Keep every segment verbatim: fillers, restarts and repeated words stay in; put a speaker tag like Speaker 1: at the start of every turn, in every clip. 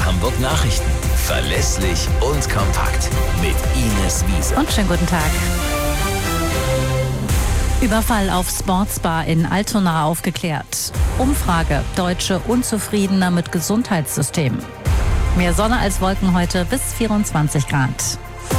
Speaker 1: Hamburg Nachrichten. Verlässlich und kompakt. Mit Ines Wiese.
Speaker 2: Und schönen guten Tag. Überfall auf Sportsbar in Altona aufgeklärt. Umfrage: Deutsche unzufriedener mit Gesundheitssystem. Mehr Sonne als Wolken heute bis vierundzwanzig Grad.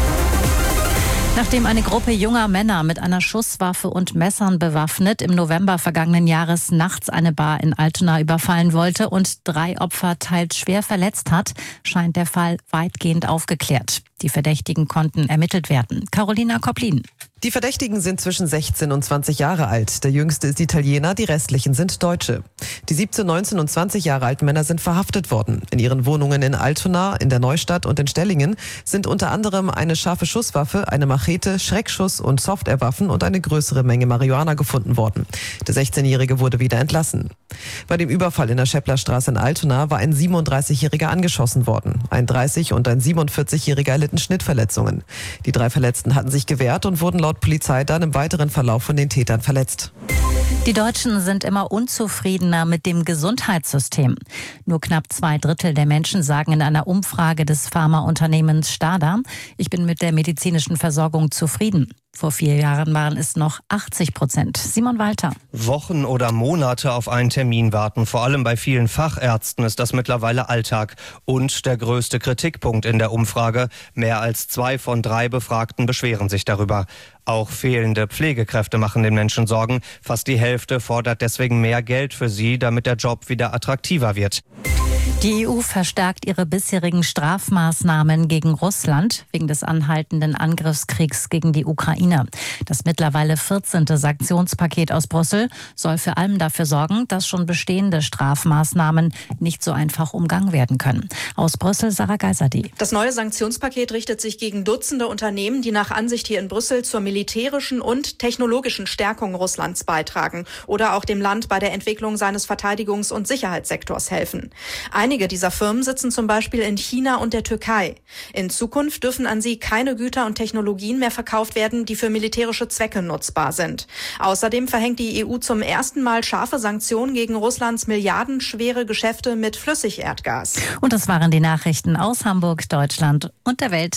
Speaker 2: Nachdem eine Gruppe junger Männer mit einer Schusswaffe und Messern bewaffnet im November vergangenen Jahres nachts eine Bar in Altona überfallen wollte und drei Opfer teils schwer verletzt hat, scheint der Fall weitgehend aufgeklärt. Die Verdächtigen konnten ermittelt werden. Carolina Koplin.
Speaker 3: Die Verdächtigen sind zwischen sechzehn und zwanzig Jahre alt. Der jüngste ist Italiener, die restlichen sind Deutsche. Die siebzehn, neunzehn und zwanzig Jahre alten Männer sind verhaftet worden. In ihren Wohnungen in Altona, in der Neustadt und in Stellingen sind unter anderem eine scharfe Schusswaffe, eine Machete, Schreckschuss und Softwarewaffen und eine größere Menge Marihuana gefunden worden. Der sechzehnjährige wurde wieder entlassen. Bei dem Überfall in der Schäpplerstraße in Altona war ein siebenunddreißigjähriger angeschossen worden. Ein dreißig- und ein siebenundvierzigjähriger erlitten Schnittverletzungen. Die drei Verletzten hatten sich gewehrt und wurden laut Polizei dann im weiteren Verlauf von den Tätern verletzt.
Speaker 2: Die Deutschen sind immer unzufriedener mit dem Gesundheitssystem. Nur knapp zwei Drittel der Menschen sagen in einer Umfrage des Pharmaunternehmens Stada: Ich bin mit der medizinischen Versorgung zufrieden. Vor vier Jahren waren es noch achtzig Prozent. Simon Walter.
Speaker 4: Wochen oder Monate auf einen Termin warten. Vor allem bei vielen Fachärzten ist das mittlerweile Alltag. Und der größte Kritikpunkt in der Umfrage: Mehr als zwei von drei Befragten beschweren sich darüber. Auch fehlende Pflegekräfte machen den Menschen Sorgen. Fast die Hälfte fordert deswegen mehr Geld für sie, damit der Job wieder attraktiver wird.
Speaker 2: Die E U verstärkt ihre bisherigen Strafmaßnahmen gegen Russland wegen des anhaltenden Angriffskriegs gegen die Ukraine. Das mittlerweile vierzehnte Sanktionspaket aus Brüssel soll vor allem dafür sorgen, dass schon bestehende Strafmaßnahmen nicht so einfach umgangen werden können. Aus Brüssel Sarah Geiserde.
Speaker 5: Das neue Sanktionspaket richtet sich gegen Dutzende Unternehmen, die nach Ansicht hier in Brüssel zur militärischen und technologischen Stärkung Russlands beitragen oder auch dem Land bei der Entwicklung seines Verteidigungs- und Sicherheitssektors helfen. Einige dieser Firmen sitzen zum Beispiel in China und der Türkei. In Zukunft dürfen an sie keine Güter und Technologien mehr verkauft werden, die für militärische Zwecke nutzbar sind. Außerdem verhängt die E U zum ersten Mal scharfe Sanktionen gegen Russlands milliardenschwere Geschäfte mit Flüssigerdgas.
Speaker 2: Und das waren die Nachrichten aus Hamburg, Deutschland und der Welt.